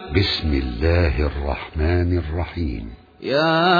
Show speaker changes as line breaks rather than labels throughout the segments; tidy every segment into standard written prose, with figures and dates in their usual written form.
بسم الله الرحمن الرحيم.
يا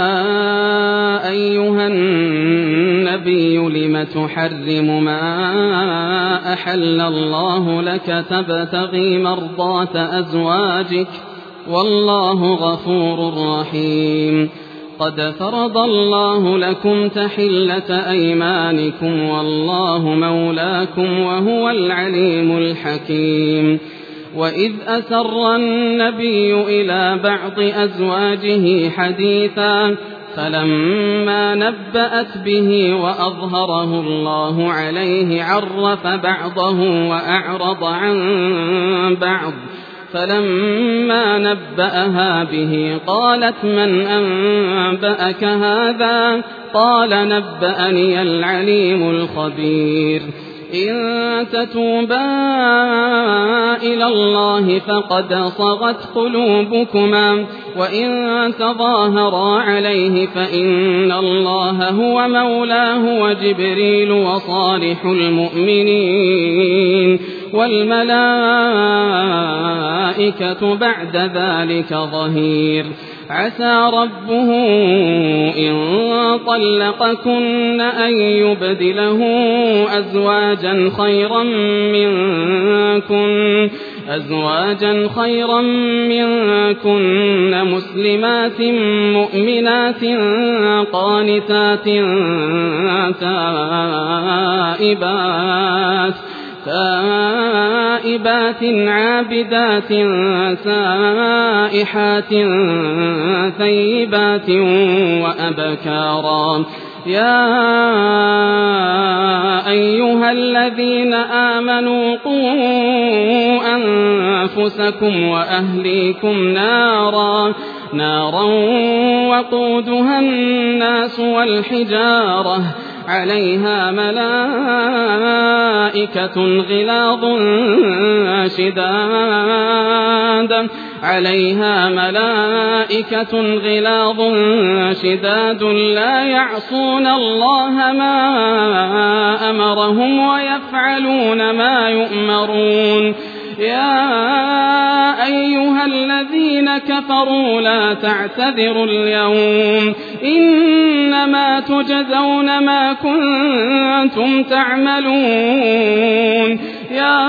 أيها النبي لم تحرم ما أحل الله لك تبتغي مرضات أزواجك والله غفور رحيم. قد فرض الله لكم تحلة أيمانكم والله مولاكم وهو العليم الحكيم. وإذ أسر النبي إلى بعض أزواجه حديثا فلما نبأت به وأظهره الله عليه عرف بعضه وأعرض عن بعض، فلما نبأها به قالت من أنبأك هذا؟ قال نبأني العليم الخبير. إن تتوبا إلى الله فقد صغت قلوبكما وإن تظاهرا عليه فإن الله هو مولاه وجبريل وصالح المؤمنين والملائكة بعد ذلك ظهير. عسى ربه إن طلقكن أن يبدله أزواجا خيرا منكن مسلمات مؤمنات قانتات تائبات عابدات سائحات ثيبات وأبكارا. يا أيها الذين آمنوا قوا أنفسكم وأهليكم نارا وقودها الناس والحجارة عليها ملائكة غلاظ شداد لا يعصون الله ما أمرهم ويفعلون ما يؤمرون. يا أيها الذين كفروا لا تعتذروا اليوم إنما تجزون ما كنتم تعملون. يا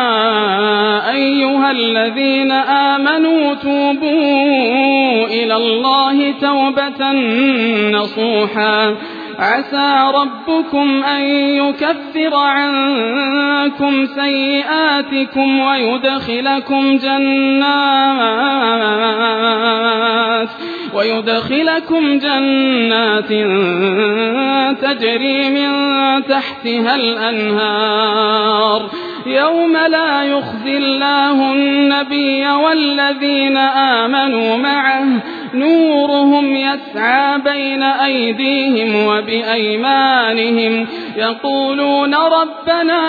أيها الذين آمنوا توبوا إلى الله توبة نصوحا عسى ربكم أن يكفر عنكم سيئاتكم ويدخلكم جنات تجري من تحتها الأنهار يوم لا يخزي الله النبي والذين آمنوا معه نورهم يسعى بين أيديهم وبأيمانهم يقولون ربنا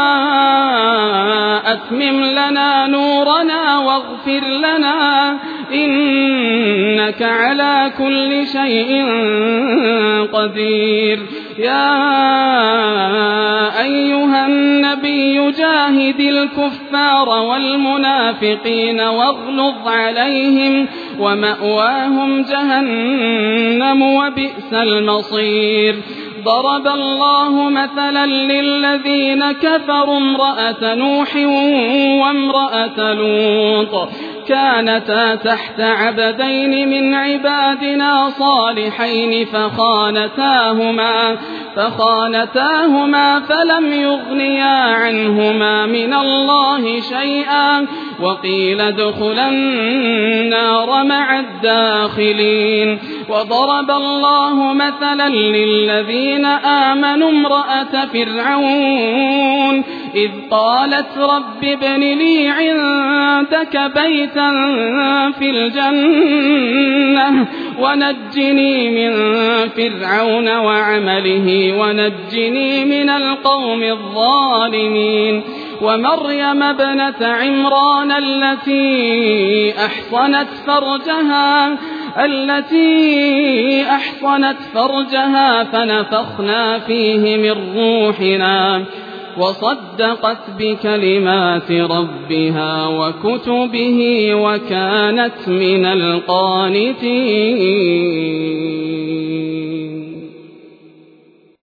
أتمم لنا نورنا واغفر لنا إنك على كل شيء قدير. يا أيها النبي جاهد الكفار والمنافقين واغلظ عليهم ومأواهم جهنم وبئس المصير. ضرب الله مثلا للذين كفروا امرأة نوح وامرأة لوط كانتا تحت عبدين من عبادنا صالحين فخانتاهما فلم يغنيا عنهما من الله شيئا وقيل ادخلا النار مع الداخلين. وضرب الله مثلا للذين آمنوا امرأة فرعون إذ قالت رب ابن لي عندك بيتا في الجنة ونجني من فرعون وعمله ونجني من القوم الظالمين. ومريم ابنة عمران التي أحصنت فرجها فنفخنا فيه من روحنا وصدقت بكلمات ربها وكتبه وكانت من القانتين.